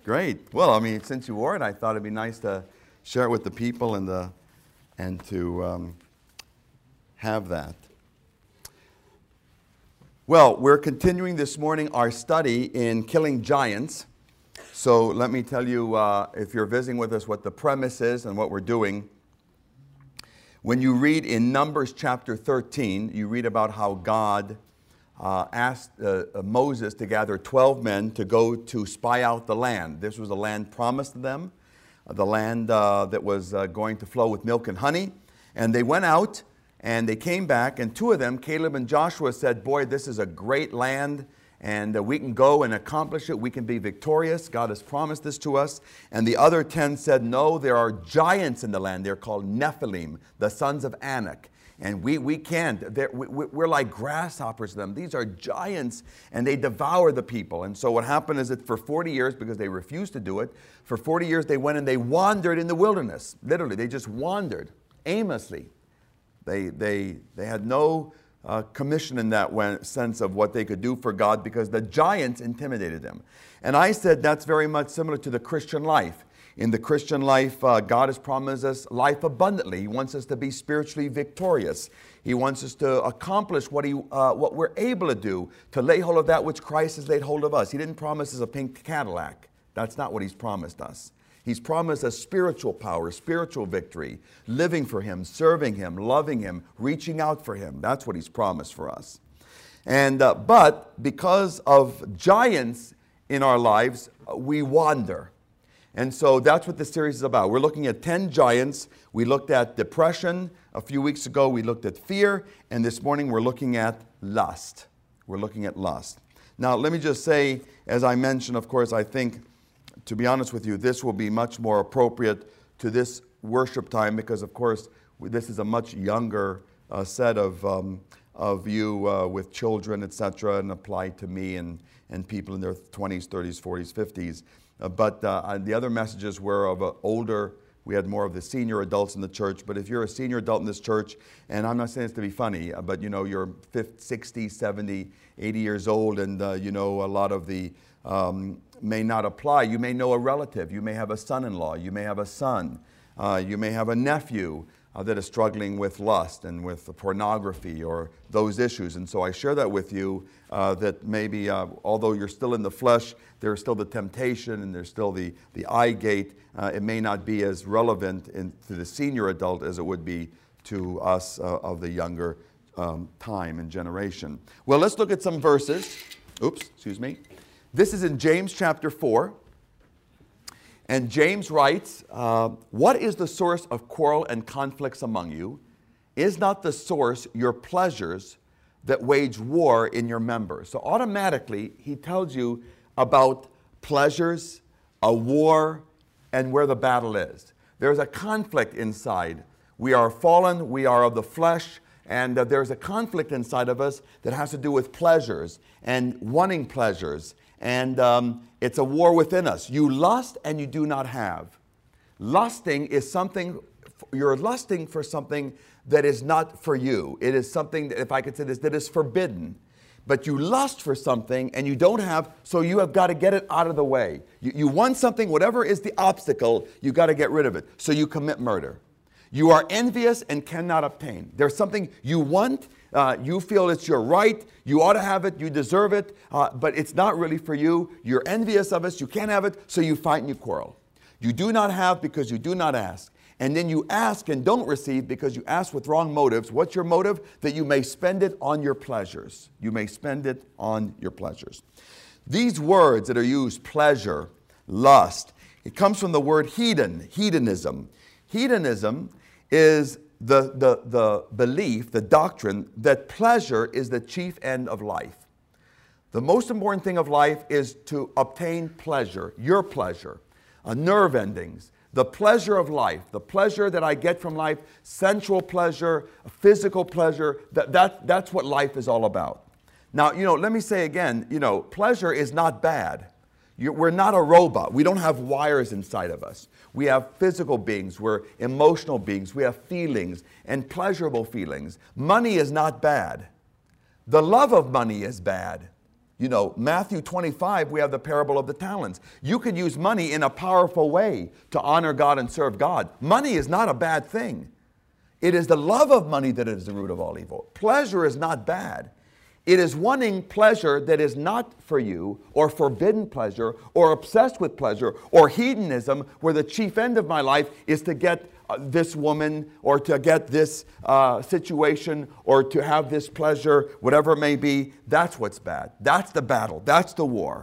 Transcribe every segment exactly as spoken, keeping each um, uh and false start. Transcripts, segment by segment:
great. Well, I mean, since you wore it, I thought it'd be nice to share it with the people and the and to um, have that. Well, we're continuing this morning our study in Killing Giants. So let me tell you, uh, if you're visiting with us, what the premise is and what we're doing. When you read in Numbers chapter thirteen, you read about how God uh, asked uh, Moses to gather twelve men to go to spy out the land. This was a land promised to them, uh, the land uh, that was uh, going to flow with milk and honey. And they went out and they came back, and two of them, Caleb and Joshua, said, boy, this is a great land, and uh, we can go and accomplish it. We can be victorious. God has promised this to us. And the other ten said, no, there are giants in the land. They're called Nephilim, the sons of Anak. And we, we can't. They're, we, we're like grasshoppers to them. These are giants, and they devour the people. And so what happened is that for forty years, because they refused to do it, for forty years they went and they wandered in the wilderness. Literally, they just wandered aimlessly. They, they, they had no uh, commission in that way, sense of what they could do for God, because the giants intimidated them. And I said that's very much similar to the Christian life. In the Christian life, uh, God has promised us life abundantly. He wants us to be spiritually victorious. He wants us to accomplish what, he, uh, what we're able to do, to lay hold of that which Christ has laid hold of us. He didn't promise us a pink Cadillac. That's not what He's promised us. He's promised us spiritual power, spiritual victory, living for Him, serving Him, loving Him, reaching out for Him. That's what He's promised for us. And uh, but because of giants in our lives, we wander. And so that's what this series is about. We're looking at ten giants. We looked at depression a few weeks ago. We looked at fear. And this morning we're looking at lust. We're looking at lust. Now, let me just say, as I mentioned, of course, I think, to be honest with you, this will be much more appropriate to this worship time because, of course, this is a much younger uh, set of, um, of you uh, with children, et cetera, and apply to me and, and people in their twenties, thirties, forties, fifties. Uh, but uh, the other messages were of uh, older, we had more of the senior adults in the church. But if you're a senior adult in this church, and I'm not saying this to be funny, uh, but you know, you're fifty, sixty, seventy, eighty years old, and uh, you know, a lot of the um, may not apply. You may know a relative. You may have a son-in-law. You may have a son. Uh, you may have a nephew uh, that is struggling with lust and with pornography or those issues. And so I share that with you uh, that maybe, uh, although you're still in the flesh, there's still the temptation and there's still the, the eye gate. Uh, it may not be as relevant in, to the senior adult as it would be to us uh, of the younger um, time and generation. Well, let's look at some verses. Oops, excuse me. This is in James chapter four. And James writes, uh, what is the source of quarrel and conflicts among you? Is not the source your pleasures that wage war in your members? So automatically, he tells you about pleasures, a war, and where the battle is. There's a conflict inside. We are fallen, we are of the flesh, and uh, there's a conflict inside of us that has to do with pleasures and wanting pleasures. And um, it's a war within us. You lust and you do not have. Lusting is something, you're lusting for something that is not for you. It is something, that, if I could say this, that is forbidden. But you lust for something and you don't have, so you have got to get it out of the way. You, you want something, whatever is the obstacle, you got to get rid of it. So you commit murder. You are envious and cannot obtain. There's something you want, uh, you feel it's your right, you ought to have it, you deserve it, uh, but it's not really for you. You're envious of it, you can't have it, so you fight and you quarrel. You do not have because you do not ask. And then you ask and don't receive because you ask with wrong motives. What's your motive? That you may spend it on your pleasures. You may spend it on your pleasures. These words that are used, pleasure, lust, it comes from the word hedon, hedonism. Hedonism is the, the, the belief, the doctrine that pleasure is the chief end of life. The most important thing of life is to obtain pleasure, your pleasure, uh, nerve endings, the pleasure of life, the pleasure that I get from life, sensual pleasure, physical pleasure, that, that, that's what life is all about. Now, you know, let me say again, you know, pleasure is not bad. You're, we're not a robot. We don't have wires inside of us. We have physical beings. We're emotional beings. We have feelings and pleasurable feelings. Money is not bad. The love of money is bad. You know, Matthew twenty-five, we have the parable of the talents. You could use money in a powerful way to honor God and serve God. Money is not a bad thing. It is the love of money that is the root of all evil. Pleasure is not bad. It is wanting pleasure that is not for you, or forbidden pleasure, or obsessed with pleasure, or hedonism, where the chief end of my life is to get uh, this woman, or to get this uh, situation, or to have this pleasure, whatever it may be. That's what's bad. That's the battle. That's the war.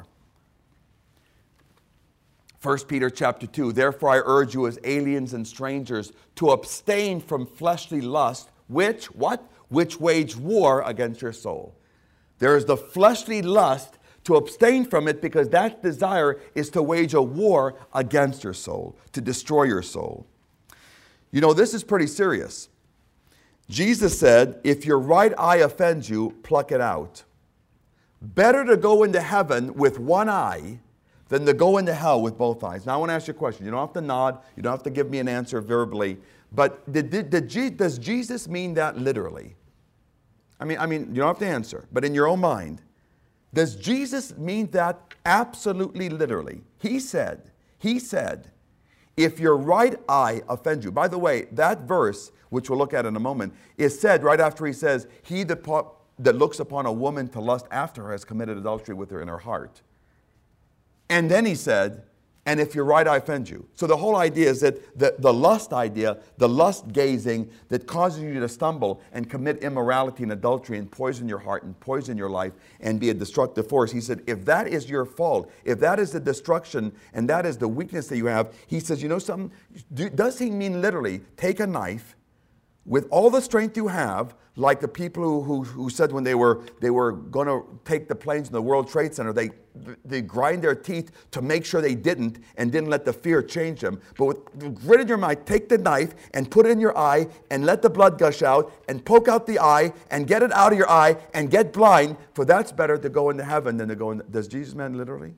First Peter chapter two, therefore I urge you as aliens and strangers to abstain from fleshly lust, which, what? Which wage war against your soul. There is the fleshly lust, to abstain from it, because that desire is to wage a war against your soul, to destroy your soul. You know, this is pretty serious. Jesus said, if your right eye offends you, pluck it out. Better to go into heaven with one eye than to go into hell with both eyes. Now I want to ask you a question. You don't have to nod. You don't have to give me an answer verbally. But did, did, did, does Jesus mean that literally? I mean, I mean, you don't have to answer, but in your own mind, does Jesus mean that absolutely literally? He said, he said, if your right eye offends you. By the way, that verse, which we'll look at in a moment, is said right after he says, he that, that looks upon a woman to lust after her has committed adultery with her in her heart. And then he said, and if your right eye offends you. So the whole idea is that the, the lust idea, the lust gazing that causes you to stumble and commit immorality and adultery and poison your heart and poison your life and be a destructive force. He said, if that is your fault, if that is the destruction and that is the weakness that you have, he says, you know something? Do, does he mean literally take a knife with all the strength you have, like the people who, who, who said when they were, they were going to take the planes in the World Trade Center, they, they grind their teeth to make sure they didn't and didn't let the fear change them. But with grit in your mind, take the knife and put it in your eye and let the blood gush out and poke out the eye and get it out of your eye and get blind, for that's better to go into heaven than to go in. Does Jesus mean literally?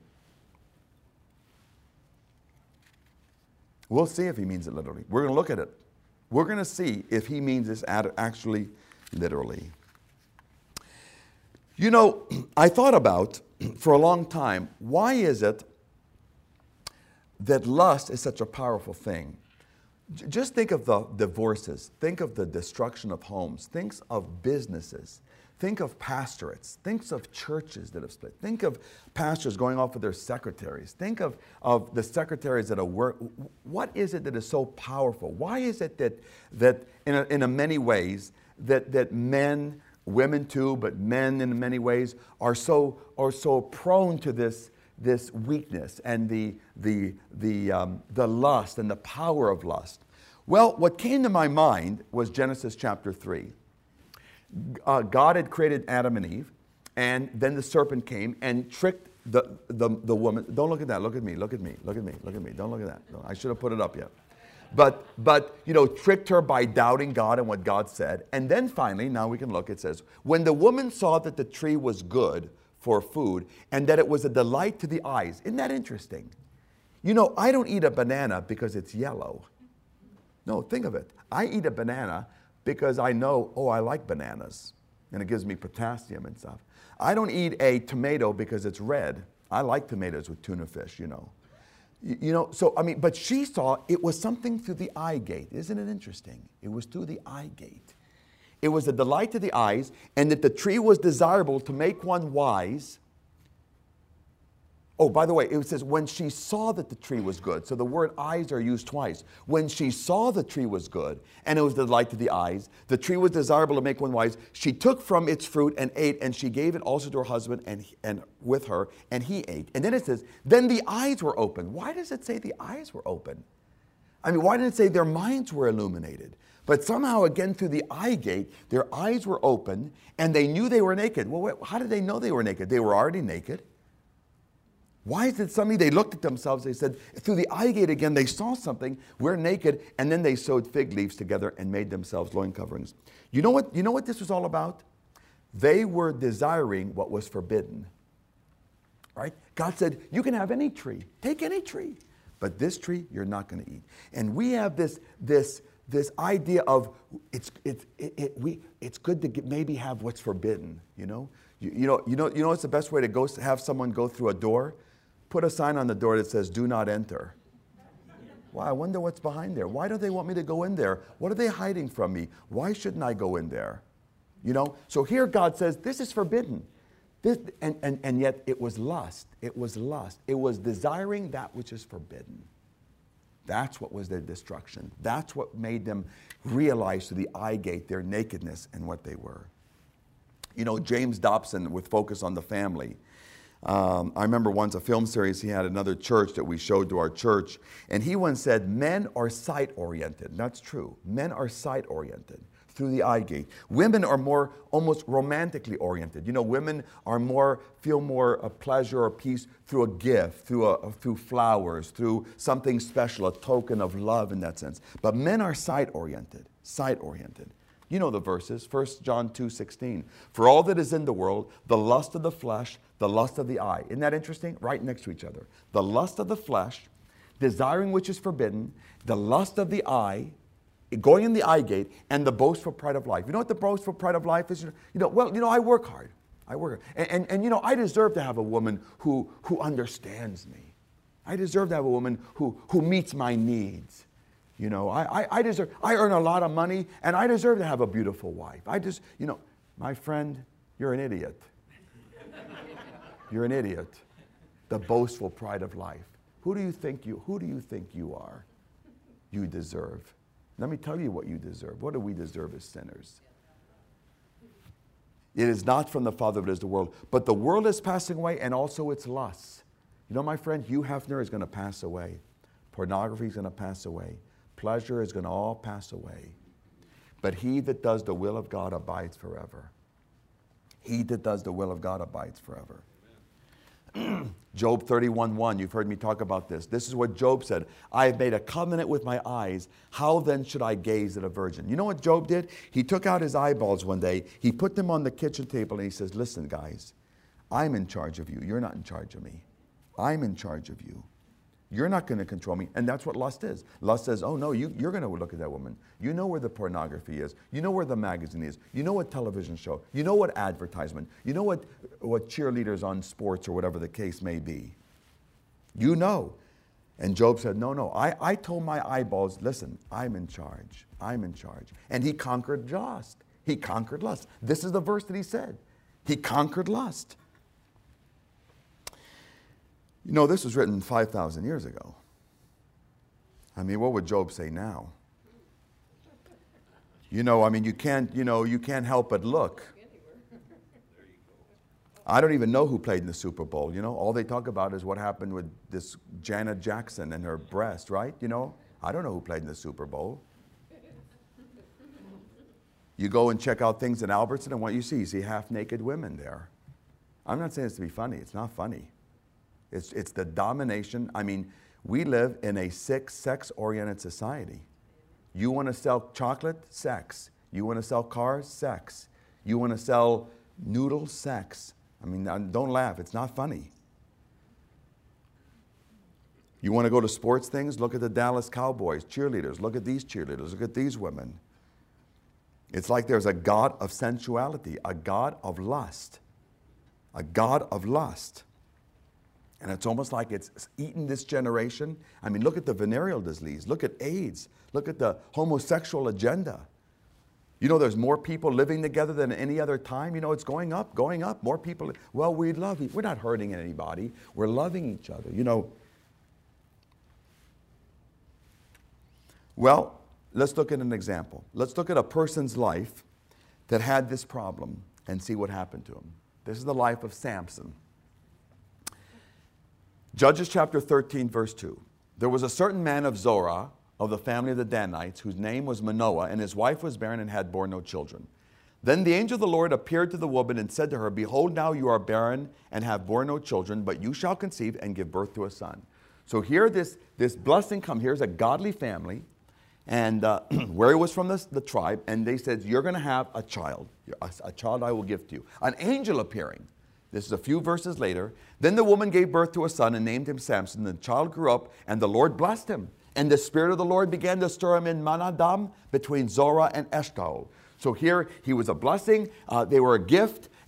We'll see if he means it literally. We're going to look at it. We're going to see if he means this actually literally. You know, I thought about for a long time, why is it that lust is such a powerful thing? J- just think of the divorces. Think of the destruction of homes. Think of businesses. Think of pastorates. Think of churches that have split. Think of pastors going off with their secretaries. Think of, of the secretaries that are work. What is it that is so powerful? Why is it that, that in, a, in a many ways, that, that men, women too, but men in many ways, are so, are so prone to this, this weakness and the, the, the, um, the lust and the power of lust? Well, what came to my mind was Genesis chapter three. Uh, God had created Adam and Eve, and then the serpent came and tricked the, the, the woman. Don't look at that. Look at me. Look at me. Look at me. Look at me. Don't look at that. No, I should have put it up yet. But, but, you know, tricked her by doubting God and what God said. And then finally, now we can look, it says, when the woman saw that the tree was good for food and that it was a delight to the eyes. Isn't that interesting? You know, I don't eat a banana because it's yellow. No, think of it. I eat a banana because I know, oh, I like bananas, and it gives me potassium and stuff. I don't eat a tomato because it's red. I like tomatoes with tuna fish, you know. You, you know, so, I mean, but she saw it was something through the eye gate. Isn't it interesting? It was through the eye gate. It was a delight to the eyes, and that the tree was desirable to make one wise. Oh, by the way, it says, when she saw that the tree was good. So the word eyes are used twice. When she saw the tree was good, and it was the delight to the eyes, the tree was desirable to make one wise, she took from its fruit and ate, and she gave it also to her husband and, and with her, and he ate. And then it says, then the eyes were open. Why does it say the eyes were open? I mean, why didn't it say their minds were illuminated? But somehow, again, through the eye gate, their eyes were open, and they knew they were naked. Well, wait, how did they know they were naked? They were already naked. Why is it suddenly they looked at themselves, they said, through the eye gate again, they saw something, we're naked, and then they sewed fig leaves together and made themselves loin coverings. You know what, you know what this was all about? They were desiring what was forbidden. Right? God said, you can have any tree, take any tree, but this tree you're not going to eat. And we have this, this, this idea of it's, it, it, it, we, it's good to get, maybe have what's forbidden, you know? You, you know, you know, you know what's the best way to go have someone go through a door? Put a sign on the door that says, "Do not enter." Wow, I wonder what's behind there. Why do they want me to go in there? What are they hiding from me? Why shouldn't I go in there? You know, so here God says, this is forbidden. This, and, and, and yet it was lust. It was lust. It was desiring that which is forbidden. That's what was their destruction. That's what made them realize to the eye gate their nakedness and what they were. You know, James Dobson, with Focus on the Family, Um, I remember once a film series he had another church that we showed to our church, and he once said, men are sight-oriented. That's true. Men are sight-oriented through the eye gate. Women are more almost romantically oriented. You know, women are more, feel more uh, pleasure or peace through a gift, through, a, through flowers, through something special, a token of love in that sense. But men are sight-oriented, sight-oriented. You know the verses, First John two sixteen. For all that is in the world, the lust of the flesh, the lust of the eye. Isn't that interesting? Right next to each other. The lust of the flesh, desiring which is forbidden, the lust of the eye, going in the eye gate, and the boastful pride of life. You know what the boastful pride of life is? You know, well, you know, I work hard. I work hard. And, and, and you know, I deserve to have a woman who, who understands me. I deserve to have a woman who, who meets my needs. You know, I, I, I deserve, I earn a lot of money, and I deserve to have a beautiful wife. I just, you know, my friend, you're an idiot. You're an idiot. The boastful pride of life. Who do you think you, who do you think you are? You deserve. Let me tell you what you deserve. What do we deserve as sinners? It is not from the Father, but it is the world. But the world is passing away, and also its lusts. You know, my friend, Hugh Hefner is going to pass away. Pornography is going to pass away. Pleasure is going to all pass away. But he that does the will of God abides forever. He that does the will of God abides forever. Job thirty-one one, you've heard me talk about this. This is what Job said. I have made a covenant with my eyes. How then should I gaze at a virgin? You know what Job did? He took out his eyeballs one day. He put them on the kitchen table and he says, listen, guys, I'm in charge of you. You're not in charge of me. I'm in charge of you. You're not going to control me. And that's what lust is. Lust says, oh no, you, you're going to look at that woman. You know where the pornography is. You know where the magazine is. You know what television show. You know what advertisement. You know what, what cheerleaders on sports or whatever the case may be. You know. And Job said, no, no, I, I told my eyeballs, listen, I'm in charge. I'm in charge. And he conquered lust. He conquered lust. This is the verse that he said. He conquered lust. You know, this was written five thousand years ago. I mean, what would Job say now? You know, I mean, you can't, you know, you can't help but look. I don't even know who played in the Super Bowl, you know. All they talk about is what happened with this Janet Jackson and her breast, right? You know, I don't know who played in the Super Bowl. You go and check out things in Albertson, and what you see, you see half-naked women there. I'm not saying this to be funny. It's not funny. It's, it's the domination. I mean, we live in a sick, sex-oriented society. You want to sell chocolate? Sex. You want to sell cars? Sex. You want to sell noodles? Sex. I mean, don't laugh. It's not funny. You want to go to sports things? Look at the Dallas Cowboys, cheerleaders. Look at these cheerleaders. Look at these women. It's like there's a god of sensuality, a god of lust, a god of lust. And it's almost like it's eaten this generation. I mean, look at the venereal disease. Look at AIDS. Look at the homosexual agenda. You know, there's more people living together than any other time. You know, it's going up, going up. More people. Well, we love each. We're not hurting anybody. We're loving each other. You know. Well, let's look at an example. Let's look at a person's life that had this problem and see what happened to him. This is the life of Samson. Judges chapter thirteen, verse two. There was a certain man of Zorah, of the family of the Danites, whose name was Manoah, and his wife was barren and had borne no children. Then the angel of the Lord appeared to the woman and said to her, behold, now you are barren and have borne no children, but you shall conceive and give birth to a son. So here this, this blessing come. Here's a godly family, and uh, where he was from the, the tribe, and they said, you're going to have a child, a, a child I will give to you. An angel appearing. This is a few verses later. Then the woman gave birth to a son and named him Samson. The child grew up, and the Lord blessed him. And the Spirit of the Lord began to stir him in Manadam between Zorah and Eshtaol. So here he was a blessing. Uh, they were a gift.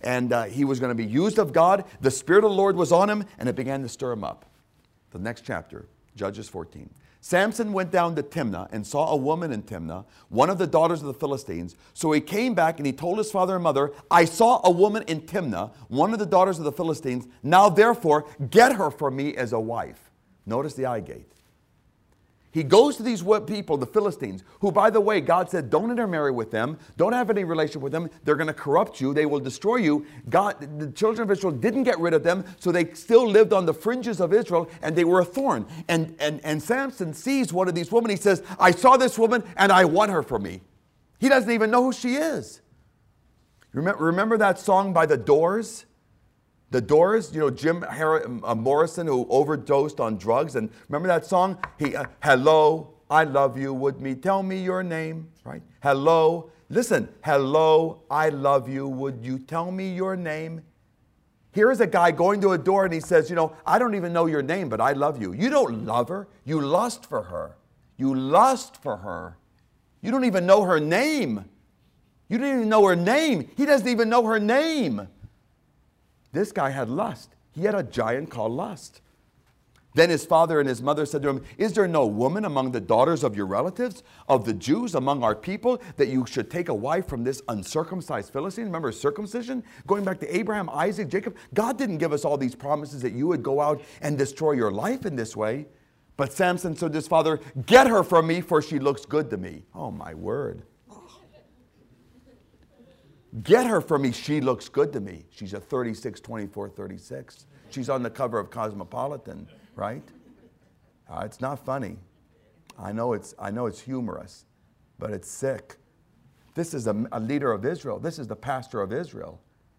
and uh, he was going to be used of God. The Spirit of the Lord was on him, and it began to stir him up. The next chapter, Judges fourteen. Samson went down to Timnah and saw a woman in Timnah, one of the daughters of the Philistines. So he came back and he told his father and mother, I saw a woman in Timnah, one of the daughters of the Philistines. Now therefore, get her for me as a wife. Notice the eye gate. He goes to these people, the Philistines, who, by the way, God said, don't intermarry with them. Don't have any relationship with them. They're going to corrupt you. They will destroy you. God, the children of Israel didn't get rid of them, so they still lived on the fringes of Israel, and they were a thorn. And, and, and Samson sees one of these women. He says, I saw this woman, and I want her for me. He doesn't even know who she is. Remember, remember that song by The Doors? The Doors, you know, Jim Har- uh, Morrison, who overdosed on drugs. And remember that song? He, uh, hello, I love you, would me tell me your name, right? Hello, listen, hello, I love you, would you tell me your name? Here is a guy going to a door and he says, you know, I don't even know your name, but I love you. You don't love her, you lust for her. You lust for her. You don't even know her name. You don't even know her name. He doesn't even know her name. This guy had lust. He had a giant called lust. Then his father and his mother said to him, is there no woman among the daughters of your relatives, of the Jews, among our people, that you should take a wife from this uncircumcised Philistine? Remember circumcision? Going back to Abraham, Isaac, Jacob. God didn't give us all these promises that you would go out and destroy your life in this way. But Samson said to his father, get her from me, for she looks good to me. Oh, my word. Get her for me, she looks good to me. She's a thirty-six, twenty-four, thirty-six. She's on the cover of Cosmopolitan, right? Uh, it's not funny. I know it's, I know it's humorous, but it's sick. This is a, a leader of Israel. This is the pastor of Israel.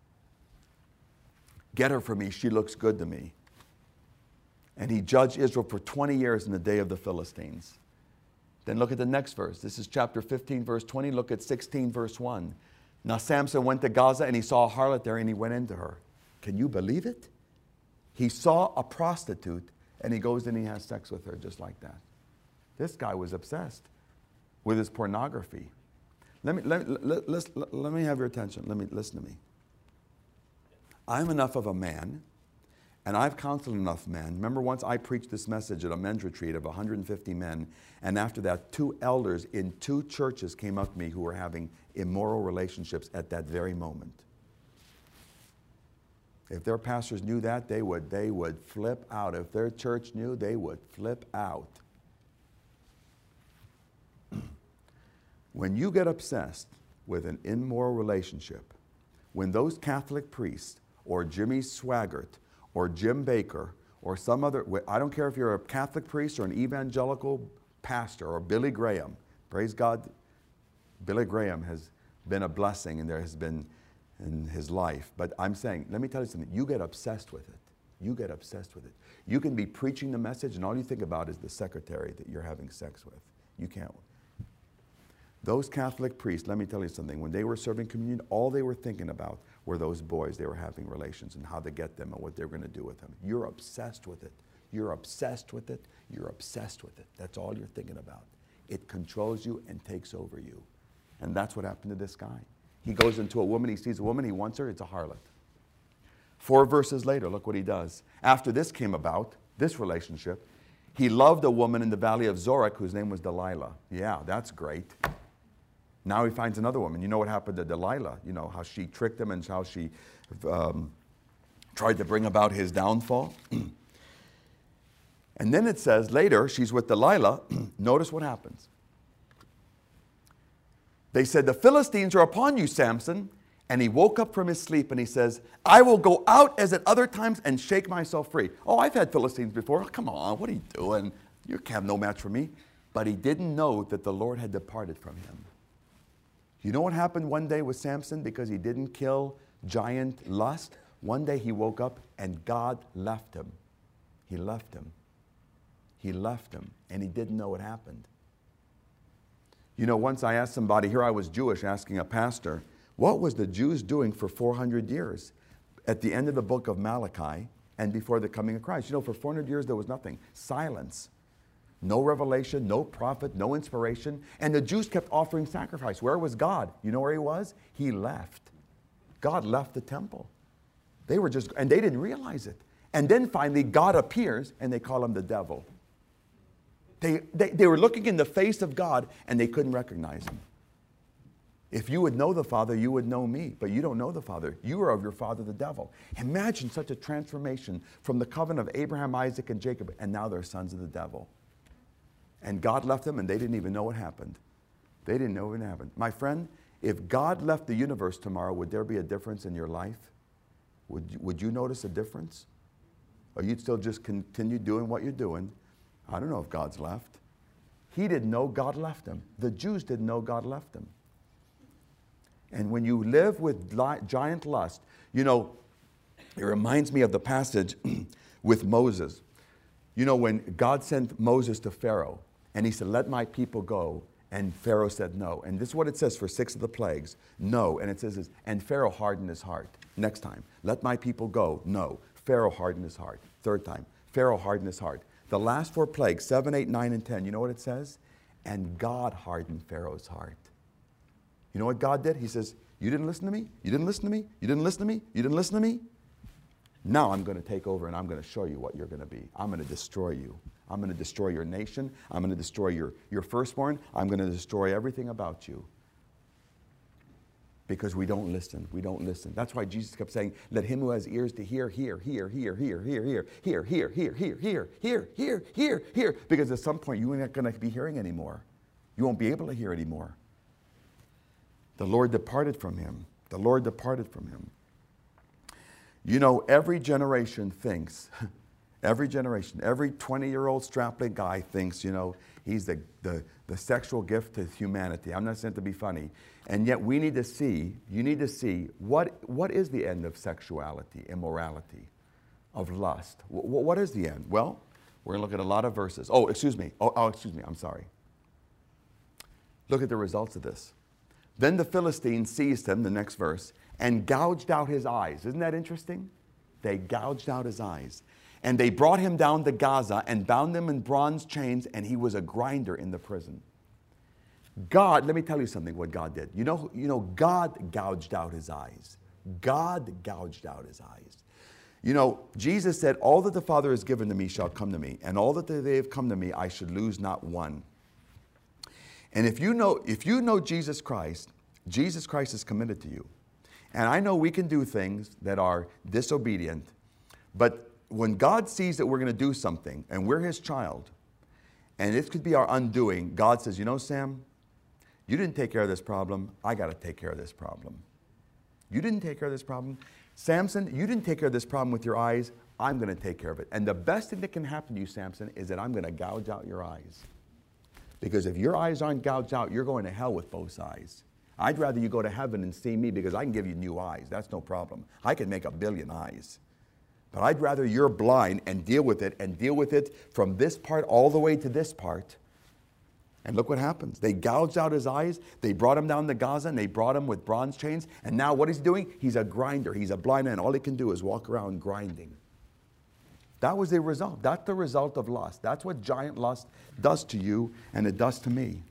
Get her for me, she looks good to me. And he judged Israel for twenty years in the day of the Philistines. Then look at the next verse. This is chapter fifteen, verse twenty. Look at sixteen, verse one. Now Samson went to Gaza and he saw a harlot there and he went into her. Can you believe it? He saw a prostitute and he goes and he has sex with her just like that. This guy was obsessed with his pornography. Let me, let, let, let, let me have your attention. Let me listen to me. I'm enough of a man, and I've counseled enough men. Remember once I preached this message at a men's retreat of one hundred fifty men, and after that two elders in two churches came up to me who were having immoral relationships at that very moment. If their pastors knew that, they would, they would flip out. If their church knew, they would flip out. When you get obsessed with an immoral relationship, when those Catholic priests or Jimmy Swaggart or Jim Baker or some other, I don't care if you're a Catholic priest or an evangelical pastor or Billy Graham, praise God, Billy Graham has been a blessing and there has been in his life. But I'm saying, let me tell you something, you get obsessed with it. You get obsessed with it. You can be preaching the message and all you think about is the secretary that you're having sex with. You can't. Those Catholic priests, let me tell you something, when they were serving communion, all they were thinking about were those boys they were having relations and how to get them and what they were going to do with them. You're obsessed with it. You're obsessed with it. You're obsessed with it. That's all you're thinking about. It controls you and takes over you. And that's what happened to this guy. He goes into a woman, he sees a woman, he wants her, it's a harlot. Four verses later, look what he does. After this came about, this relationship, he loved a woman in the valley of Zorek whose name was Delilah. Yeah, that's great. Now he finds another woman. You know what happened to Delilah? You know, how she tricked him and how she um, tried to bring about his downfall. And then it says later, she's with Delilah. Notice what happens. They said, the Philistines are upon you, Samson. And he woke up from his sleep and he says, I will go out as at other times and shake myself free. Oh, I've had Philistines before. Oh, come on, what are you doing? You have no match for me. But he didn't know that the Lord had departed from him. You know what happened one day with Samson because he didn't kill giant lust? One day he woke up and God left him. He left him. He left him and he didn't know what happened. You know, once I asked somebody, here I was Jewish, asking a pastor, what was the Jews doing for four hundred years? At the end of the book of Malachi and before the coming of Christ. You know, for four hundred years there was nothing. Silence. No revelation, no prophet, no inspiration. And the Jews kept offering sacrifice. Where was God? You know where he was? He left. God left the temple. They were just, and they didn't realize it. And then finally God appears and they call him the devil. They, they, they were looking in the face of God and they couldn't recognize him. If you would know the Father, you would know me. But you don't know the Father. You are of your father, the devil. Imagine such a transformation from the covenant of Abraham, Isaac, and Jacob, and now they're sons of the devil. And God left them, and they didn't even know what happened. They didn't know what happened. My friend, if God left the universe tomorrow, would there be a difference in your life? Would you, would you notice a difference? Or you'd still just continue doing what you're doing? I don't know if God's left. He didn't know God left him. The Jews didn't know God left him. And when you live with giant lust, you know, it reminds me of the passage with Moses. You know, when God sent Moses to Pharaoh, and he said, let my people go, and Pharaoh said no. And this is what it says for six of the plagues, no. And it says this, and Pharaoh hardened his heart. Next time, let my people go, no. Pharaoh hardened his heart. Third time, Pharaoh hardened his heart. The last four plagues, seven, eight, nine, and ten, you know what it says? And God hardened Pharaoh's heart. You know what God did? He says, you didn't listen to me? You didn't listen to me? You didn't listen to me? You didn't listen to me? Now I'm going to take over and I'm going to show you what you're going to be. I'm going to destroy you. I'm going to destroy your nation. I'm going to destroy your, your firstborn. I'm going to destroy everything about you. Because we don't listen. We don't listen. That's why Jesus kept saying, let him who has ears to hear, hear, hear, hear, hear, hear, hear, hear, hear, hear, hear, hear, hear, hear, hear, hear. Because at some point you're not going to be hearing anymore. You won't be able to hear anymore. The Lord departed from him. The Lord departed from him. You know, every generation thinks, every generation, every twenty-year-old strapling guy thinks, you know, he's the, the, the sexual gift to humanity. I'm not saying to be funny. And yet we need to see, you need to see, what, what is the end of sexuality, immorality, of lust? W- what is the end? Well, we're going to look at a lot of verses. Oh, excuse me. Oh, oh, excuse me. I'm sorry. Look at the results of this. Then the Philistines seized him, the next verse, and gouged out his eyes. Isn't that interesting? They gouged out his eyes. And they brought him down to Gaza and bound him in bronze chains, and he was a grinder in the prison. God, let me tell you something what God did. You know, you know, God gouged out his eyes. God gouged out his eyes. You know, Jesus said, all that the Father has given to me shall come to me, and all that they have come to me, I should lose not one. And if you know, if you know Jesus Christ, Jesus Christ is committed to you. And I know we can do things that are disobedient, but when God sees that we're going to do something and we're his child, and it could be our undoing, God says, you know, Sam, you didn't take care of this problem. I got to take care of this problem. You didn't take care of this problem. Samson, you didn't take care of this problem with your eyes. I'm going to take care of it. And the best thing that can happen to you, Samson, is that I'm going to gouge out your eyes. Because if your eyes aren't gouged out, you're going to hell with both eyes. I'd rather you go to heaven and see me because I can give you new eyes. That's no problem. I can make a billion eyes. But I'd rather you're blind and deal with it and deal with it from this part all the way to this part. And look what happens. They gouged out his eyes. They brought him down to Gaza and they brought him with bronze chains. And now what he's doing? He's a grinder. He's a blind man. All he can do is walk around grinding. That was the result. That's the result of lust. That's what giant lust does to you, and it does to me.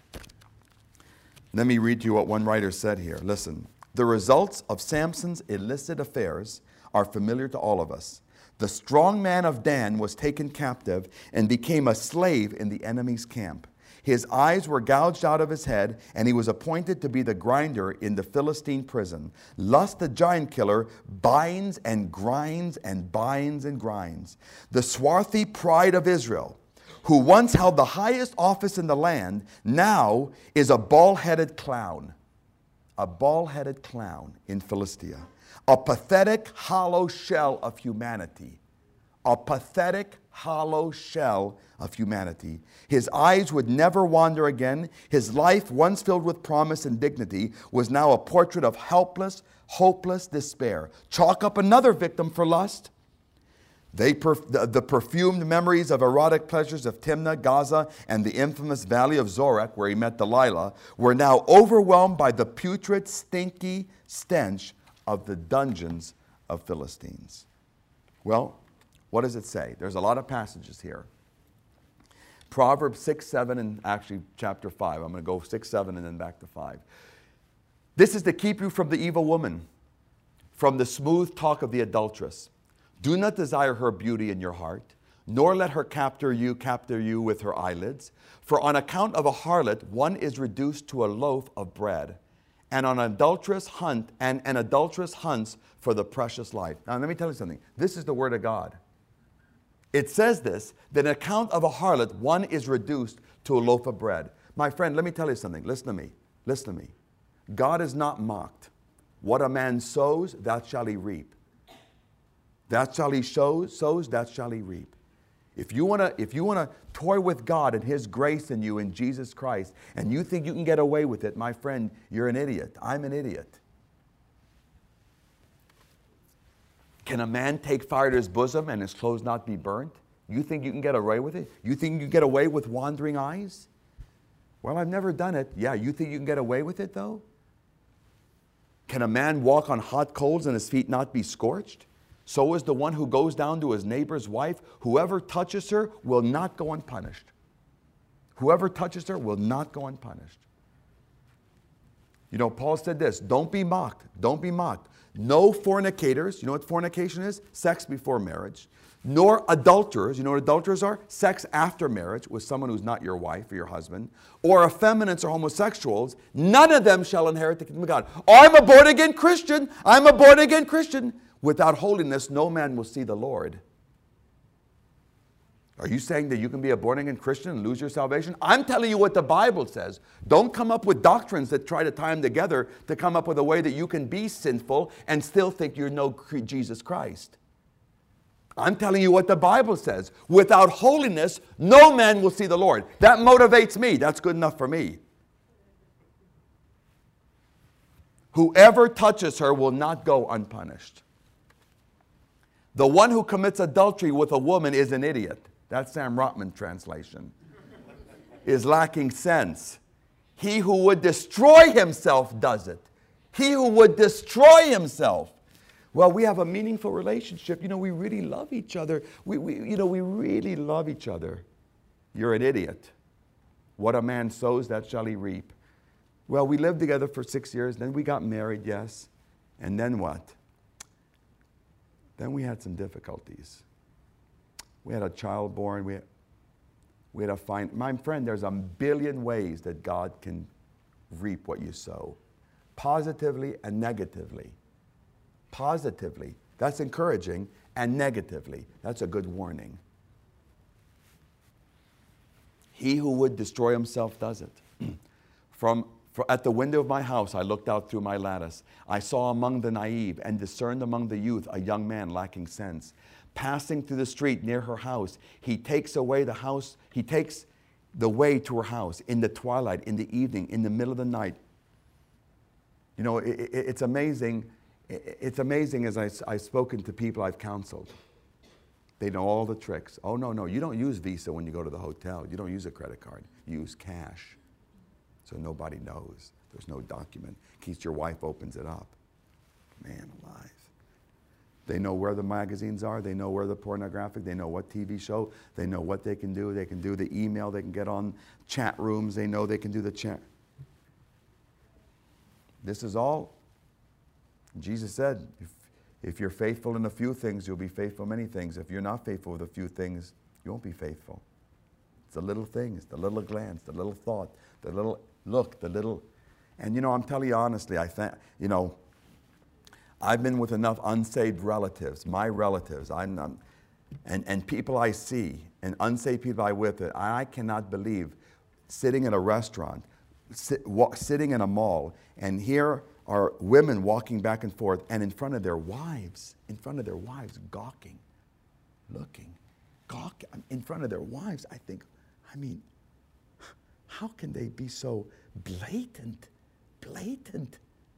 Let me read to you what one writer said here. Listen. The results of Samson's illicit affairs are familiar to all of us. The strong man of Dan was taken captive and became a slave in the enemy's camp. His eyes were gouged out of his head, and he was appointed to be the grinder in the Philistine prison. Lust, the giant killer, binds and grinds and binds and grinds. The swarthy pride of Israel, who once held the highest office in the land, now is a bald-headed clown. A bald-headed clown in Philistia. A pathetic, hollow shell of humanity. A pathetic, hollow shell of humanity. His eyes would never wander again. His life, once filled with promise and dignity, was now a portrait of helpless, hopeless despair. Chalk up another victim for lust. They perf- the, the perfumed memories of erotic pleasures of Timnah, Gaza, and the infamous valley of Zorek, where he met Delilah, were now overwhelmed by the putrid, stinky stench of the dungeons of Philistines. Well, what does it say? There's a lot of passages here. Proverbs six, seven, and actually chapter five. I'm going to go six, seven, and then back to five. This is to keep you from the evil woman. from the smooth talk of the adulteress. Do not desire her beauty in your heart, nor let her capture you, capture you with her eyelids. For on account of a harlot, one is reduced to a loaf of bread, and on adulterous hunt, and an adulteress hunts for the precious life. Now let me tell you something. This is the word of God. It says this, that on account of a harlot, one is reduced to a loaf of bread. My friend, let me tell you something. Listen to me. Listen to me. God is not mocked. What a man sows, that shall he reap. That shall he sows, sows, that shall he reap. If you want to if you want to toy with God and his grace in you in Jesus Christ, and you think you can get away with it, my friend, you're an idiot. I'm an idiot. Can a man take fire to his bosom and his clothes not be burnt? You think you can get away with it? You think you can get away with wandering eyes? Well, I've never done it. Yeah, you think you can get away with it though? Can a man walk on hot coals and his feet not be scorched? So is the one who goes down to his neighbor's wife. Whoever touches her will not go unpunished. Whoever touches her will not go unpunished. You know, Paul said this, don't be mocked. Don't be mocked. No fornicators. You know what fornication is? Sex before marriage. Nor adulterers. You know what adulterers are? Sex after marriage with someone who's not your wife or your husband. Or effeminates or homosexuals. None of them shall inherit the kingdom of God. I'm a born-again Christian. I'm a born-again Christian. Without holiness, no man will see the Lord. Are you saying that you can be a born-again Christian and lose your salvation? I'm telling you what the Bible says. Don't come up with doctrines that try to tie them together to come up with a way that you can be sinful and still think you know Jesus Christ. I'm telling you what the Bible says. Without holiness, no man will see the Lord. That motivates me. That's good enough for me. Whoever touches her will not go unpunished. The one who commits adultery with a woman is an idiot. That's Sam Rotman translation. Is lacking sense. He who would destroy himself does it. He who would destroy himself. Well, we have a meaningful relationship. You know, we really love each other. We, we, you know, we really love each other. You're an idiot. What a man sows, that shall he reap. Well, we lived together for six years. Then we got married, yes. And then what? Then we had some difficulties. We had a child born. We had, we had to find, my friend, there's a billion ways that God can reap what you sow. Positively and negatively. Positively, that's encouraging, and negatively, that's a good warning. He who would destroy himself does it. From For at the window of my house I looked out through my lattice. I saw among the naive and discerned among the youth a young man lacking sense. Passing through the street near her house, he takes away the house, he takes the way to her house in the twilight, in the evening, in the middle of the night. You know, it, it, it's amazing. It's amazing as I, I've spoken to people I've counseled. They know all the tricks. Oh, no, no, you don't use Visa when you go to the hotel. You don't use a credit card. You use cash. So nobody knows. There's no document. In case your wife opens it up. Man alive. They know where the magazines are. They know where the pornographic. They know what T V show. They know what they can do. They can do the email. They can get on chat rooms. They know they can do the chat. This is all. Jesus said, if, if you're faithful in a few things, you'll be faithful in many things. If you're not faithful with a few things, you won't be faithful. It's the little things, the little glance, the little thought, the little look, the little... And, you know, I'm telling you honestly, I think, you know, I've been with enough unsaved relatives, my relatives, I'm, I'm, and, and people I see, and unsaved people I with, it, I cannot believe sitting in a restaurant, sit, walk, sitting in a mall, and here are women walking back and forth, and in front of their wives, in front of their wives, gawking, looking, gawking, in front of their wives. I think, I mean, how can they be so blatant, blatant?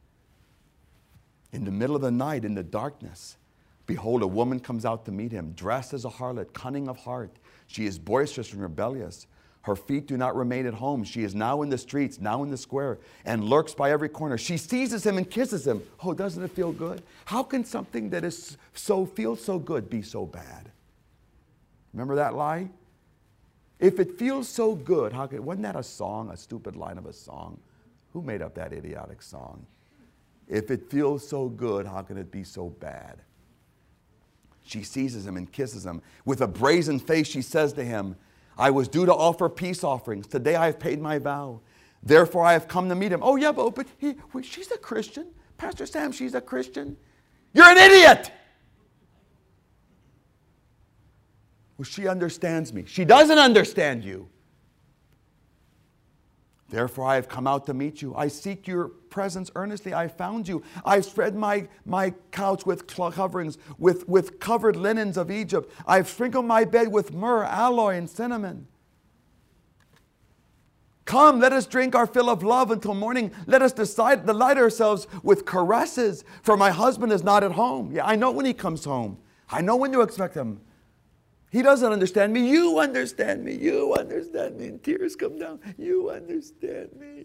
In the middle of the night, in the darkness, behold, a woman comes out to meet him, dressed as a harlot, cunning of heart. She is boisterous and rebellious. Her feet do not remain at home. She is now in the streets, now in the square, and lurks by every corner. She seizes him and kisses him. Oh, doesn't it feel good? How can something that is so feels so good be so bad? Remember that lie? If it feels so good, how can, wasn't that a song, a stupid line of a song? Who made up that idiotic song? If it feels so good, how can it be so bad? She seizes him and kisses him. With a brazen face, she says to him, I was due to offer peace offerings. Today I have paid my vow. Therefore I have come to meet him. Oh yeah, but, but he, well, she's a Christian. Pastor Sam, she's a Christian. You're an idiot! Well, she understands me. She doesn't understand you. Therefore I have come out to meet you. I seek your presence earnestly. I found you. I spread my, my couch with coverings, with, with covered linens of Egypt. I have sprinkled my bed with myrrh, aloe, and cinnamon. Come, let us drink our fill of love until morning. Let us decide, delight ourselves with caresses, for my husband is not at home. Yeah, I know when he comes home. I know when you expect him. He doesn't understand me. You understand me. You understand me. And tears come down. You understand me.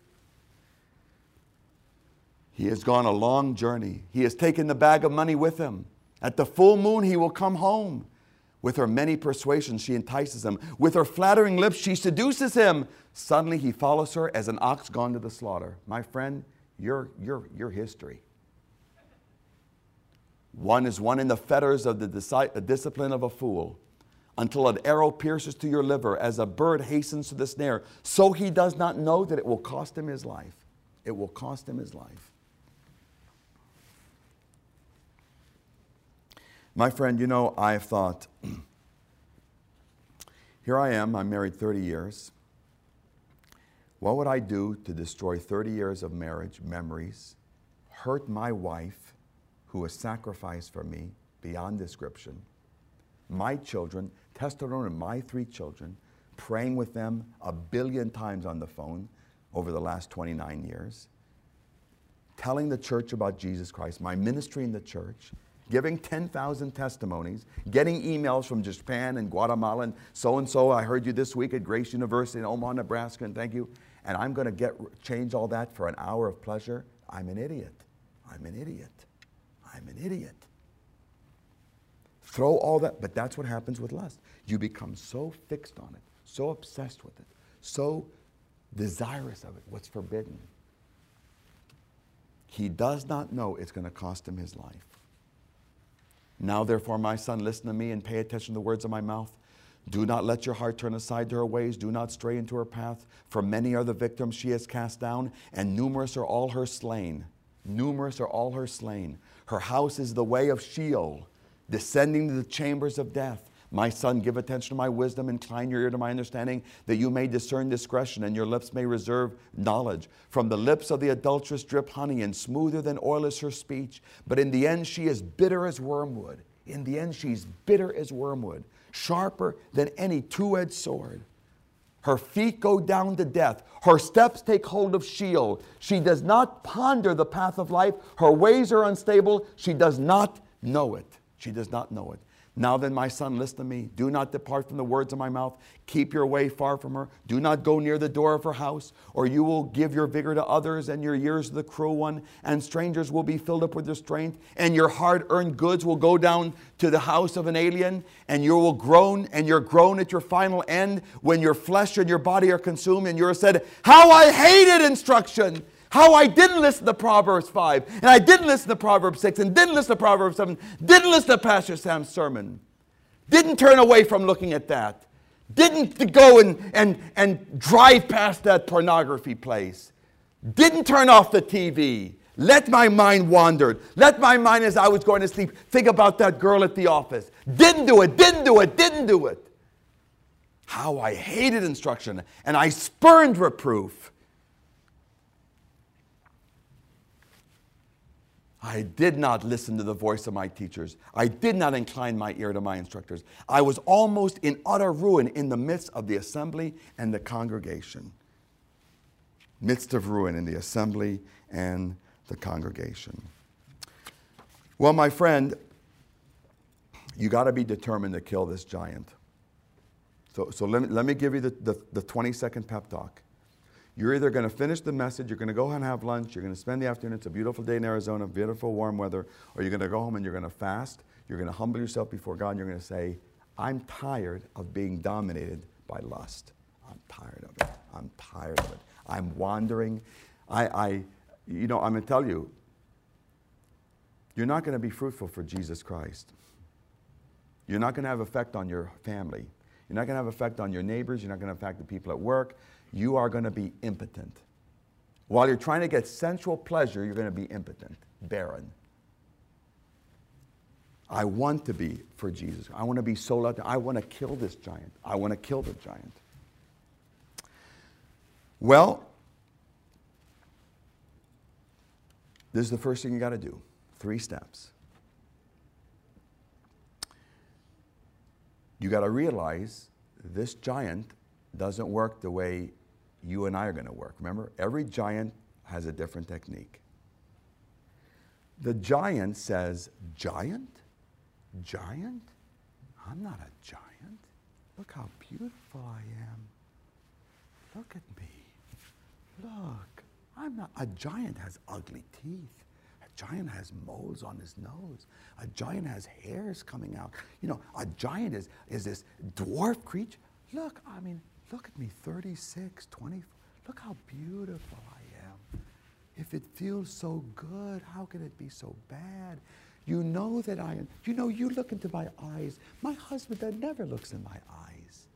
He has gone a long journey. He has taken the bag of money with him. At the full moon, he will come home. With her many persuasions, she entices him. With her flattering lips, she seduces him. Suddenly, he follows her as an ox gone to the slaughter. My friend, you're, you're, you're history. One is one in the fetters of the discipline of a fool, until an arrow pierces to your liver, as a bird hastens to the snare. So he does not know that it will cost him his life. It will cost him his life. My friend, you know, I've thought, here I am, I'm married thirty years. What would I do to destroy thirty years of marriage, memories, hurt my wife, who was sacrificed for me beyond description, my children, testimony of my three children, praying with them a billion times on the phone over the last twenty-nine years, telling the church about Jesus Christ, my ministry in the church, giving ten thousand testimonies, getting emails from Japan and Guatemala and so-and-so, I heard you this week at Grace University in Omaha, Nebraska, and thank you. And I'm going to get change all that for an hour of pleasure. I'm an idiot. I'm an idiot. I'm an idiot. Throw all that, but that's what happens with lust. You become so fixed on it, so obsessed with it, so desirous of it, what's forbidden. He does not know it's going to cost him his life. Now, therefore, my son, listen to me and pay attention to the words of my mouth. Do not let your heart turn aside to her ways. Do not stray into her path. For many are the victims she has cast down, and numerous are all her slain. Numerous are all her slain. Her house is the way of Sheol, descending to the chambers of death. My son, give attention to my wisdom, incline your ear to my understanding, that you may discern discretion, and your lips may reserve knowledge. From the lips of the adulteress drip honey, and smoother than oil is her speech. But in the end she is bitter as wormwood. In the end she's bitter as wormwood, sharper than any two-edged sword. Her feet go down to death. Her steps take hold of Sheol. She does not ponder the path of life. Her ways are unstable. She does not know it. She does not know it. Now then, my son, listen to me. Do not depart from the words of my mouth. Keep your way far from her. Do not go near the door of her house, or you will give your vigor to others and your years to the cruel one, and strangers will be filled up with your strength, and your hard-earned goods will go down to the house of an alien, and you will groan, and you're groan at your final end when your flesh and your body are consumed, and you're said, how I hated instruction! How I didn't listen to Proverbs five, and I didn't listen to Proverbs six, and didn't listen to Proverbs seven, didn't listen to Pastor Sam's sermon, didn't turn away from looking at that, didn't go and, and, and drive past that pornography place, didn't turn off the T V, let my mind wander, let my mind as I was going to sleep think about that girl at the office, didn't do it, didn't do it, didn't do it. How I hated instruction, and I spurned reproof. I did not listen to the voice of my teachers. I did not incline my ear to my instructors. I was almost in utter ruin in the midst of the assembly and the congregation. Midst of ruin in the assembly and the congregation. Well, my friend, you got to be determined to kill this giant. So, so let me, let me give you the, the, the twenty second pep talk. You're either going to finish the message, you're going to go and have lunch, you're going to spend the afternoon, it's a beautiful day in Arizona, beautiful warm weather, or you're going to go home and you're going to fast, you're going to humble yourself before God, and you're going to say, I'm tired of being dominated by lust. I'm tired of it. I'm tired of it. I'm wandering. I, I you know, I'm going to tell you, you're not going to be fruitful for Jesus Christ. You're not going to have effect on your family. You're not going to have effect on your neighbors. You're not going to affect the people at work. You are going to be impotent. While you're trying to get sensual pleasure, you're going to be impotent, barren. I want to be for Jesus. I want to be sold out. I want to kill this giant. I want to kill the giant. Well, this is the first thing you got to do. Three steps. You got to realize this giant doesn't work the way you and I are going to work. Remember, every giant has a different technique. The giant says, giant? Giant? I'm not a giant. Look how beautiful I am. Look at me. Look, I'm not. A giant has ugly teeth. A giant has moles on his nose. A giant has hairs coming out. You know, a giant is, is this dwarf creature. Look, I mean, look at me, thirty-six, twenty-four. Look how beautiful I am. If it feels so good, how can it be so bad? You know that I am. You know, you look into my eyes. My husband that never looks in my eyes.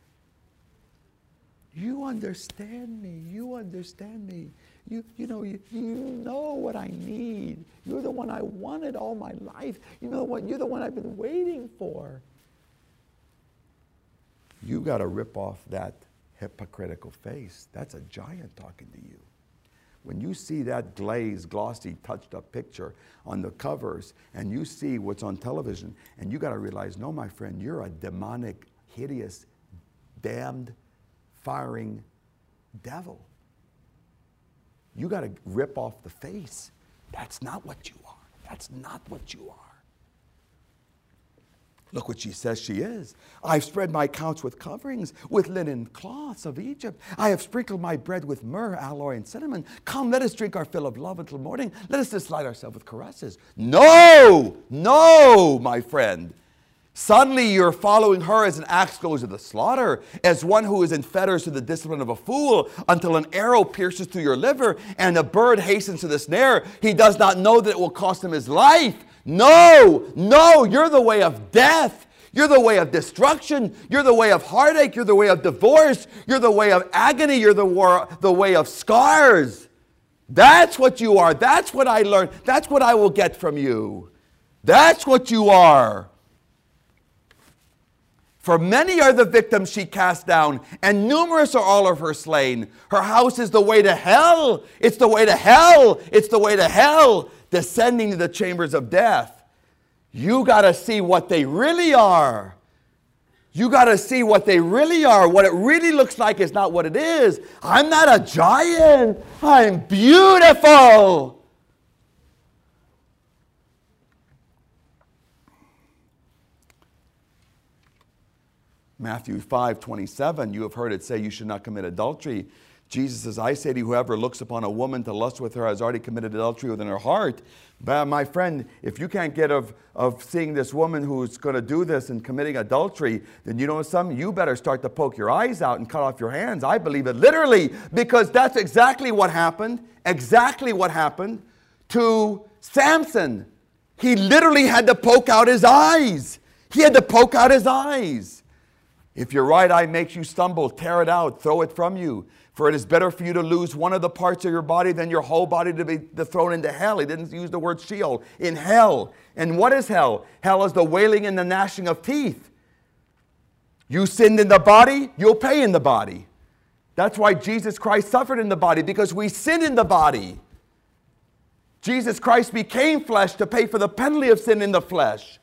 You understand me. You understand me. You, you know, you, you know what I need. You're the one I wanted all my life. You know what? You're the one I've been waiting for. You got to rip off that hypocritical face. That's a giant talking to you. When you see that glazed, glossy, touched-up picture on the covers, and you see what's on television, and you got to realize, no, my friend, you're a demonic, hideous, damned, firing devil. You got to rip off the face. That's not what you are. That's not what you are. Look what she says she is. I've spread my couch with coverings, with linen cloths of Egypt. I have sprinkled my bread with myrrh, aloe, and cinnamon. Come, let us drink our fill of love until morning. Let us delight ourselves with caresses. No, no, my friend. Suddenly you're following her as an axe goes to the slaughter, as one who is in fetters to the discipline of a fool, until an arrow pierces through your liver and a bird hastens to the snare. He does not know that it will cost him his life. No, no, you're the way of death. You're the way of destruction. You're the way of heartache. You're the way of divorce. You're the way of agony. You're the, war, the way of scars. That's what you are. That's what I learned. That's what I will get from you. That's what you are. For many are the victims she cast down, and numerous are all of her slain. Her house is the way to hell. It's the way to hell. It's the way to hell, descending to the chambers of death. You got to see what they really are. You got to see what they really are. What it really looks like is not what it is. I'm not a giant. I'm beautiful. Matthew five twenty-seven, you have heard it say you should not commit adultery. Jesus says, I say to you, whoever looks upon a woman to lust with her has already committed adultery within her heart. But my friend, if you can't get of, of seeing this woman who's going to do this and committing adultery, then you know something? You better start to poke your eyes out and cut off your hands. I believe it literally, because that's exactly what happened, exactly what happened to Samson. He literally had to poke out his eyes. He had to poke out his eyes. If your right eye makes you stumble, tear it out, throw it from you. For it is better for you to lose one of the parts of your body than your whole body to be thrown into hell. He didn't use the word Sheol. In hell. And what is hell? Hell is the wailing and the gnashing of teeth. You sinned in the body, you'll pay in the body. That's why Jesus Christ suffered in the body, because we sin in the body. Jesus Christ became flesh to pay for the penalty of sin in the flesh.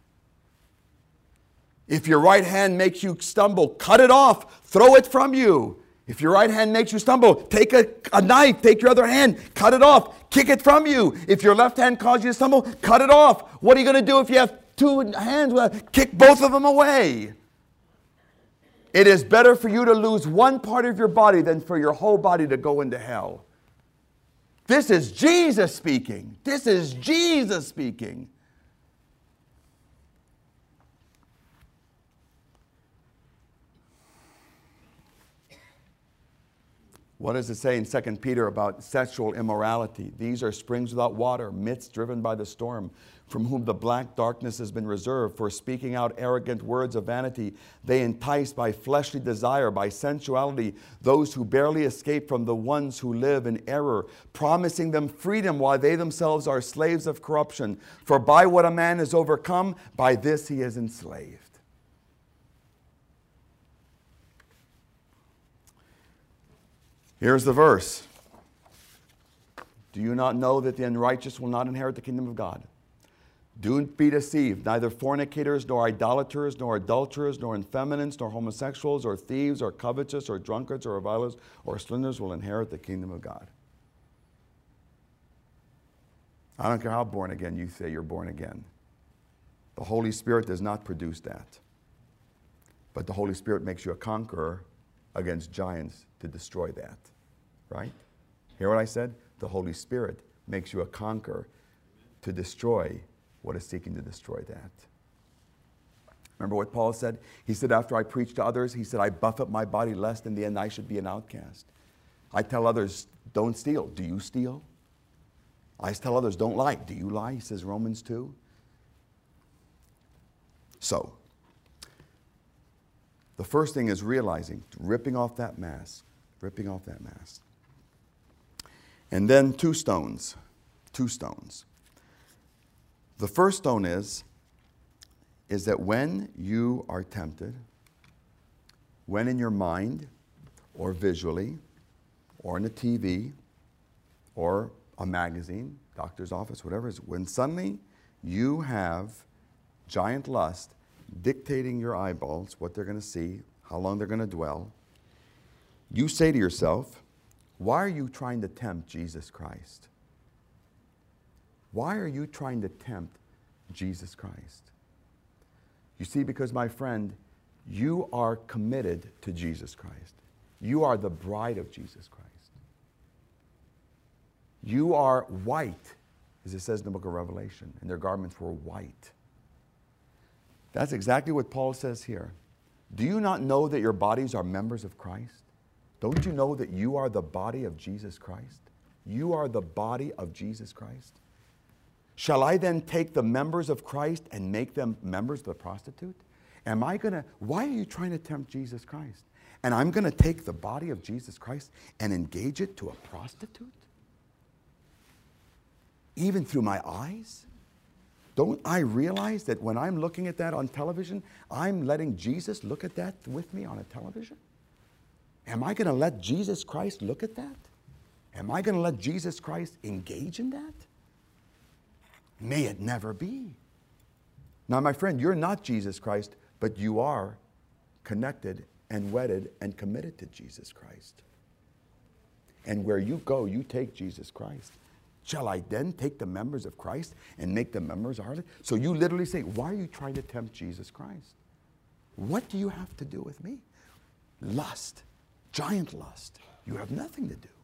If your right hand makes you stumble, cut it off, throw it from you. If your right hand makes you stumble, take a, a knife, take your other hand, cut it off, kick it from you. If your left hand causes you to stumble, cut it off. What are you going to do if you have two hands? Well, kick both of them away. It is better for you to lose one part of your body than for your whole body to go into hell. This is Jesus speaking. This is Jesus speaking. What does it say in Second Peter about sexual immorality? These are springs without water, midsts driven by the storm, from whom the black darkness has been reserved. For speaking out arrogant words of vanity, they entice by fleshly desire, by sensuality, those who barely escape from the ones who live in error, promising them freedom while they themselves are slaves of corruption. For by what a man is overcome, by this he is enslaved. Here's the verse. Do you not know that the unrighteous will not inherit the kingdom of God? Do not be deceived. Neither fornicators, nor idolaters, nor adulterers, nor effeminates, nor homosexuals, or thieves, or covetous, or drunkards, or revilers, or slanderers will inherit the kingdom of God. I don't care how born again you say you're born again. The Holy Spirit does not produce that. But the Holy Spirit makes you a conqueror against giants to destroy that. Right? Hear what I said? The Holy Spirit makes you a conqueror to destroy what is seeking to destroy that. Remember what Paul said? He said, after I preach to others, he said, I buffet my body lest in the end I should be an outcast. I tell others, don't steal. Do you steal? I tell others, don't lie. Do you lie? He says, Romans two. So, the first thing is realizing, ripping off that mask, ripping off that mask. And then two stones, two stones. The first stone is, is that when you are tempted, when in your mind, or visually, or in a T V, or a magazine, doctor's office, whatever it is, when suddenly you have giant lust dictating your eyeballs what they're going to see, how long they're going to dwell, you say to yourself, why are you trying to tempt Jesus Christ? Why are you trying to tempt Jesus Christ? You see, because my friend, you are committed to Jesus Christ. You are the bride of Jesus Christ. You are white, as it says in the book of Revelation, and their garments were white. That's exactly what Paul says here. Do you not know that your bodies are members of Christ? Don't you know that you are the body of Jesus Christ? You are the body of Jesus Christ. Shall I then take the members of Christ and make them members of the prostitute? Am I going to, why are you trying to tempt Jesus Christ? And I'm going to take the body of Jesus Christ and engage it to a prostitute? Even through my eyes? Don't I realize that when I'm looking at that on television, I'm letting Jesus look at that with me on a television? Am I going to let Jesus Christ look at that? Am I going to let Jesus Christ engage in that? May it never be. Now, my friend, you're not Jesus Christ, but you are connected and wedded and committed to Jesus Christ. And where you go, you take Jesus Christ. Shall I then take the members of Christ and make them members of ours? So you literally say, why are you trying to tempt Jesus Christ? What do you have to do with me? Lust, giant lust. You have nothing to do.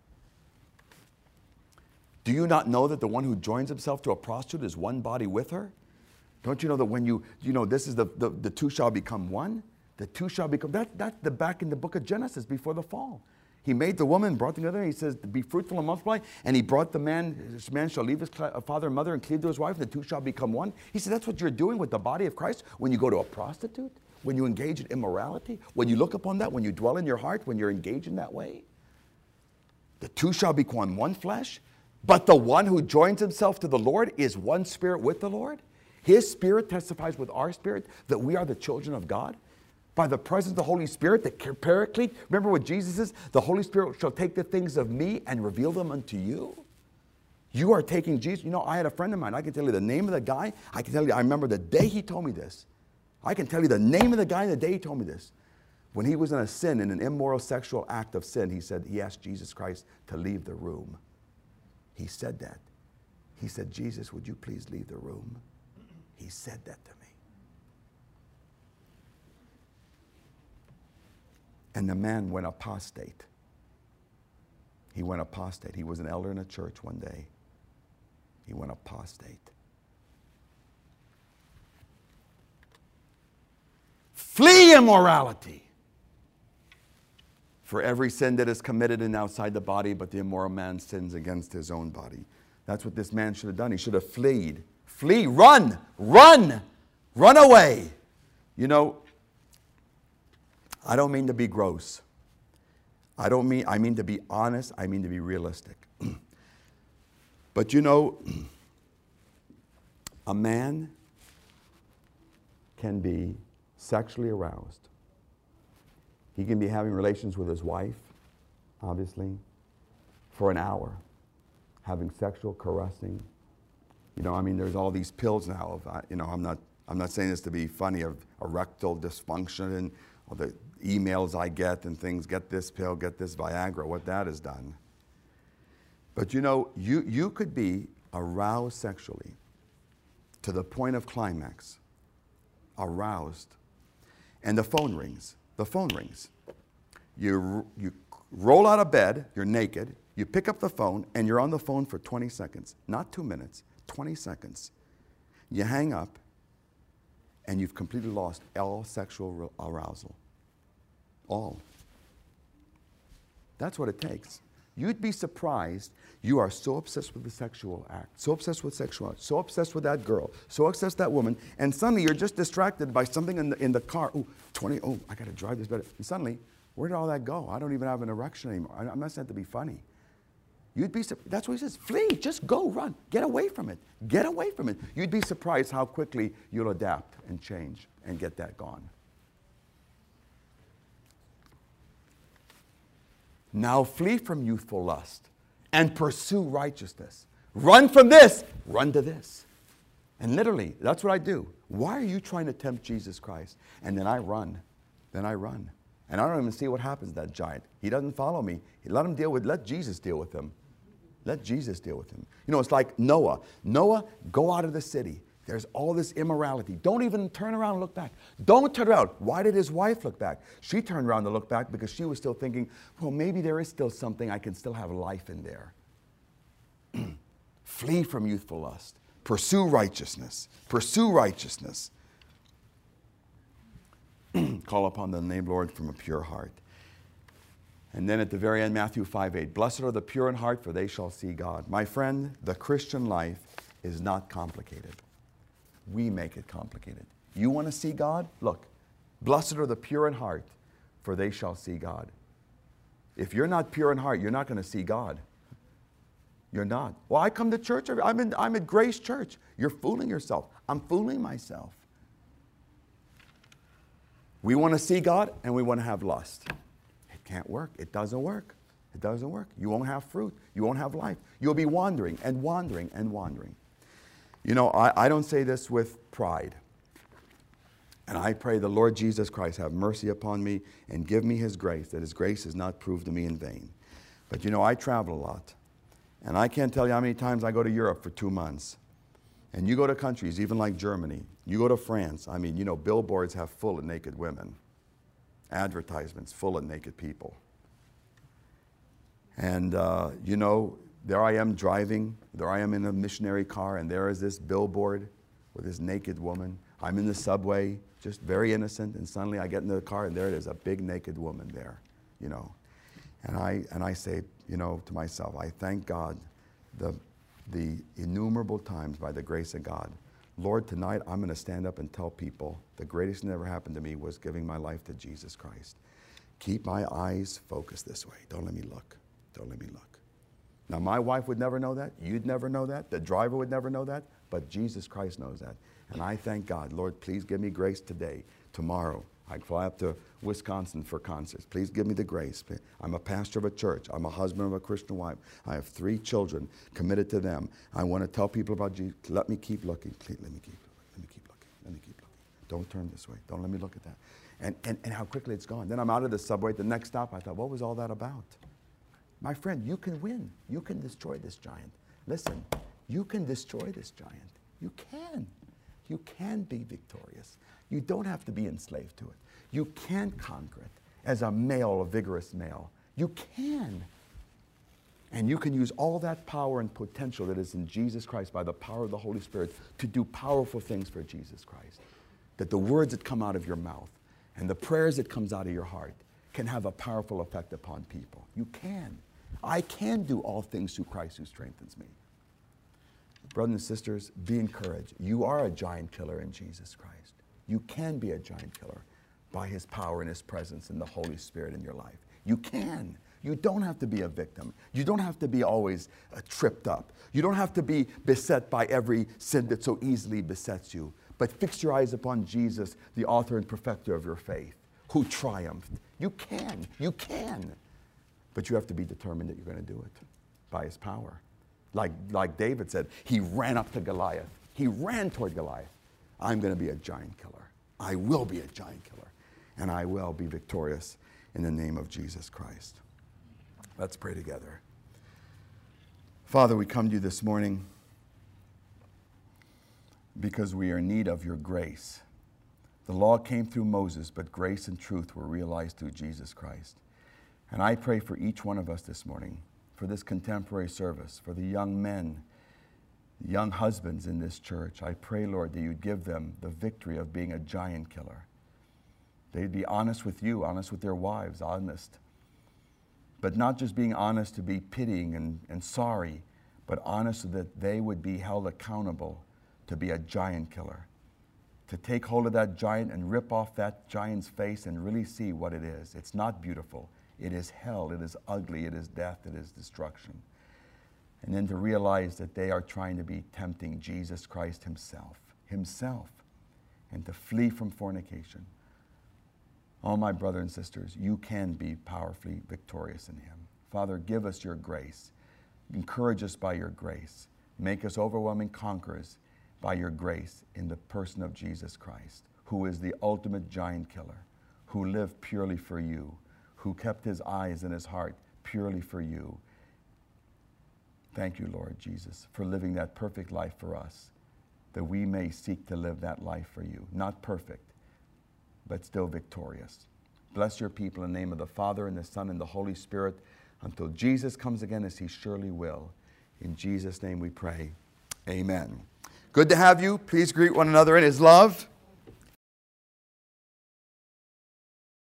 Do you not know that the one who joins himself to a prostitute is one body with her? Don't you know that when you, you know, this is the, the, the two shall become one? The two shall become, that, that's the back in the book of Genesis before the fall. He made the woman, brought together, and he says, be fruitful and multiply. And he brought the man, this man shall leave his father and mother and cleave to his wife, and the two shall become one. He said, that's what you're doing with the body of Christ when you go to a prostitute, when you engage in immorality, when you look upon that, when you dwell in your heart, when you're engaged in that way. The two shall become one flesh, but the one who joins himself to the Lord is one spirit with the Lord. His spirit testifies with our spirit that we are the children of God. By the presence of the Holy Spirit, the Paraclete. Remember what Jesus says? The Holy Spirit shall take the things of me and reveal them unto you. You are taking Jesus. You know, I had a friend of mine. I can tell you the name of the guy. I can tell you, I remember the day he told me this. I can tell you the name of the guy the day he told me this. When he was in a sin, in an immoral sexual act of sin, he said, he asked Jesus Christ to leave the room. He said that. He said, Jesus, would you please leave the room? He said that to me. And the man went apostate. He went apostate. He was an elder in a church one day. He went apostate. Flee immorality. For every sin that is committed in outside the body, but the immoral man sins against his own body. That's what this man should have done. He should have fled. Flee, run, run, run away. You know, I don't mean to be gross. I don't mean, I mean to be honest. I mean to be realistic. But you know, a man can be sexually aroused. He can be having relations with his wife, obviously, for an hour, having sexual caressing. You know, I mean, there's all these pills now. Of, uh, you know, I'm not, I'm not saying this to be funny, of erectile dysfunction and all the emails I get and things. Get this pill, get this Viagra. What that has done. But you know, you you could be aroused sexually to the point of climax, aroused, and the phone rings. The phone rings. You, you roll out of bed, you're naked, you pick up the phone, and you're on the phone for twenty seconds. Not two minutes, twenty seconds. You hang up, and you've completely lost all sexual arousal. All. That's what it takes. You'd be surprised. You are so obsessed with the sexual act, so obsessed with sexuality, so obsessed with that girl, so obsessed with that woman, and suddenly you're just distracted by something in the, in the car. Oh, twenty, oh, I got to drive this better. And suddenly, where did all that go? I don't even have an erection anymore. I, I'm not saying to be funny. You'd be, that's what he says, flee, just go, run, get away from it, get away from it. You'd be surprised how quickly you'll adapt and change and get that gone. Now flee from youthful lust and pursue righteousness. Run from this, run to this. And literally, that's what I do. Why are you trying to tempt Jesus Christ? And then I run, then I run. And I don't even see what happens to that giant. He doesn't follow me. Let him deal with, let Jesus deal with him. Let Jesus deal with him. You know, it's like Noah. Noah, go out of the city. There's all this immorality. Don't even turn around and look back. Don't turn around. Why did his wife look back? She turned around to look back because she was still thinking, well, maybe there is still something. I can still have life in there. Flee from youthful lust. Pursue righteousness. Pursue righteousness. Call upon the name of the Lord from a pure heart. And then at the very end, Matthew five eight. Blessed are the pure in heart, for they shall see God. My friend, the Christian life is not complicated. We make it complicated. You want to see God? Look, blessed are the pure in heart, for they shall see God. If you're not pure in heart, you're not going to see God. You're not. Well, I come to church. I'm, in, I'm at Grace Church. You're fooling yourself. I'm fooling myself. We want to see God, and we want to have lust. It can't work. It doesn't work. It doesn't work. You won't have fruit. You won't have life. You'll be wandering and wandering and wandering. You know, I, I don't say this with pride. And I pray the Lord Jesus Christ have mercy upon me and give me His grace, that His grace is not proved to me in vain. But you know, I travel a lot. And I can't tell you how many times I go to Europe for two months. And you go to countries, even like Germany. You go to France. I mean, you know, billboards have full of naked women. Advertisements full of naked people. And, uh, you know, there I am driving. There I am in a missionary car, and there is this billboard with this naked woman. I'm in the subway, just very innocent, and suddenly I get into the car, and there it is, a big naked woman there, you know. And I, and I say, you know, to myself, I thank God the, the innumerable times by the grace of God. Lord, tonight I'm going to stand up and tell people the greatest thing that ever happened to me was giving my life to Jesus Christ. Keep my eyes focused this way. Don't let me look. Don't let me look. Now, my wife would never know that. You'd never know that. The driver would never know that. But Jesus Christ knows that. And I thank God. Lord, please give me grace today, tomorrow. I fly up to Wisconsin for concerts. Please give me the grace. I'm a pastor of a church. I'm a husband of a Christian wife. I have three children committed to them. I want to tell people about Jesus. Let me keep looking. Please, let me keep looking. Let me keep looking. Let me keep looking. Don't turn this way. Don't let me look at that. And, and, and how quickly it's gone. Then I'm out of the subway. The next stop, I thought, what was all that about? My friend, you can win. You can destroy this giant. Listen, you can destroy this giant. You can. You can be victorious. You don't have to be enslaved to it. You can conquer it as a male, a vigorous male. You can. And you can use all that power and potential that is in Jesus Christ by the power of the Holy Spirit to do powerful things for Jesus Christ. That the words that come out of your mouth and the prayers that comes out of your heart can have a powerful effect upon people. You can. I can do all things through Christ who strengthens me. Brothers and sisters, be encouraged. You are a giant killer in Jesus Christ. You can be a giant killer by his power and his presence and the Holy Spirit in your life. You can. You don't have to be a victim. You don't have to be always uh, tripped up. You don't have to be beset by every sin that so easily besets you. But fix your eyes upon Jesus, the author and perfecter of your faith, who triumphed. You can. You can. But you have to be determined that you're going to do it by his power. Like, like David said, he ran up to Goliath. He ran toward Goliath. I'm going to be a giant killer. I will be a giant killer. And I will be victorious in the name of Jesus Christ. Let's pray together. Father, we come to you this morning because we are in need of your grace. The law came through Moses, but grace and truth were realized through Jesus Christ. And I pray for each one of us this morning, for this contemporary service, for the young men, young husbands in this church. I pray, Lord, that you'd give them the victory of being a giant killer. They'd be honest with you, honest with their wives, honest. But not just being honest to be pitying and, and sorry, but honest so that they would be held accountable to be a giant killer. To take hold of that giant and rip off that giant's face and really see what it is. It's not beautiful. It is hell, it is ugly, it is death, it is destruction. And then to realize that they are trying to be tempting Jesus Christ himself, himself, and to flee from fornication. Oh, my brothers and sisters, you can be powerfully victorious in him. Father, give us your grace. Encourage us by your grace. Make us overwhelming conquerors by your grace in the person of Jesus Christ, who is the ultimate giant killer, who lived purely for you, who kept his eyes and his heart purely for you. Thank you, Lord Jesus, for living that perfect life for us, that we may seek to live that life for you. Not perfect, but still victorious. Bless your people in the name of the Father and the Son and the Holy Spirit until Jesus comes again, as he surely will. In Jesus' name we pray. Amen. Good to have you. Please greet one another in his love.